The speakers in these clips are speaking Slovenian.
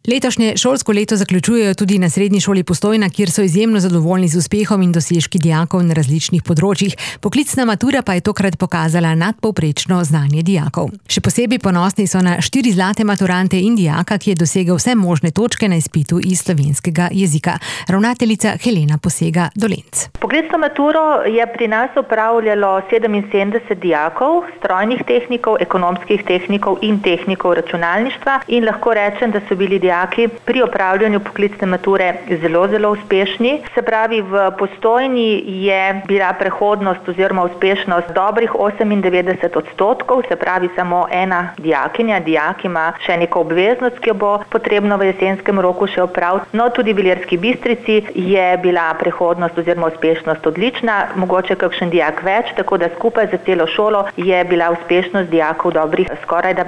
Letošnje šolsko leto zaključujejo tudi na Srednji šoli Postojna, kjer so izjemno zadovoljni z uspehom in dosežki dijakov na različnih področjih. Poklicna matura pa je tokrat pokazala nadpovprečno znanje dijakov. Še posebej ponosni so na 4 zlate maturante in dijaka, ki je dosegel vse možne točke na izpitu iz slovenskega jezika. Ravnateljica Helena Posega Dolenc. Poklicno maturo je pri nas opravljalo 77 dijakov, strojnih tehnikov, ekonomskih tehnikov in tehnikov računalništva in lahko rečem, da so bili dijaki pri opravljanju poklicne mature zelo uspešni. Se pravi, v Postojni je bila prehodnost oziroma uspešnost dobrih 98%, se pravi samo ena dijakinja, dijak ima še neko obveznost, ki jo bo potrebno v jesenskem roku še opraviti. No, tudi v Ilirski Bistrici je bila prehodnost oziroma uspešnost odlična, mogoče kakšen dijak več, tako da skupaj za celo šolo je bila uspešnost dijakov dobrih skorajda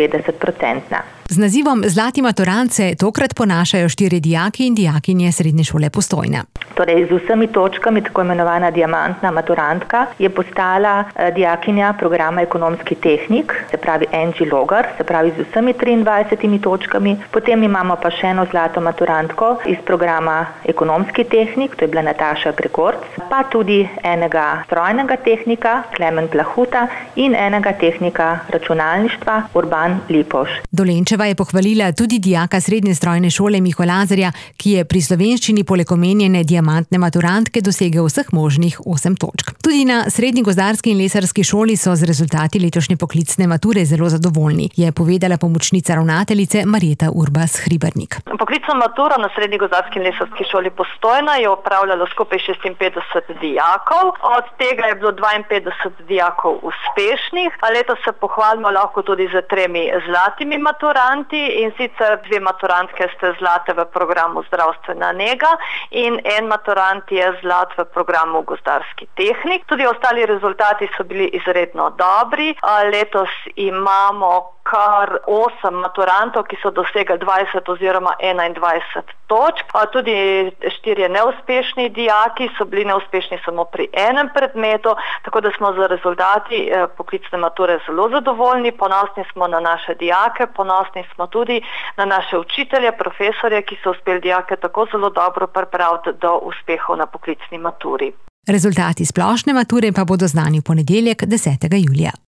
95%. Z nazivom Zlati maturant se tokrat ponašajo 4 dijaki in dijakinje Srednje šole Postojna. Torej, z vsemi točkami, tako imenovana diamantna maturantka, je postala dijakinja programa ekonomski tehnik, se pravi Angie Logar, se pravi z vsemi 23 točkami. Potem imamo pa še eno zlato maturantko iz programa ekonomski tehnik, to je bila Nataša Gregorc, pa tudi enega strojnega tehnika, Klemen Plahuta, in enega tehnika računalništva, Urban Lipoš. Dolenčeva je pohvalila tudi dijaka Srednje strojne šole Miho Lazarja, ki je pri slovenščini poleg omenjene diamantne maturantke dosegel vseh možnih 8 točk. Tudi na Srednji gozdarski in lesarski šoli so z rezultati letošnje poklicne mature zelo zadovoljni, je povedala pomočnica ravnateljice Marjeta Urbas Hribernik. Poklicno maturo na Srednji gozdarski in lesarski šoli Postojna je opravljalo skupaj 56 dijakov, od tega je bilo 52 dijakov uspešnih, a letos se pohvalimo lahko tudi z 3 zlatimi maturanti, in sicer 2 maturantke ste zlate v programu zdravstvena nega in en maturant je zlat v programu gozdarski tehnik. Tudi ostali rezultati so bili izredno dobri. Letos imamo kar 8 maturantov, ki so dosegli 20 oziroma 21 točk. Tudi 4 neuspešni dijaki so bili neuspešni samo pri enem predmetu, tako da smo z rezultati poklicne mature zelo zadovoljni. Ponosni smo na naše dijake, ponosni smo tudi na naše učitelje, profesorje, ki so uspeli dijake tako zelo dobro pripraviti do uspehov na poklicni maturi. Rezultati splošne mature pa bodo znani v ponedeljek, 10. julija.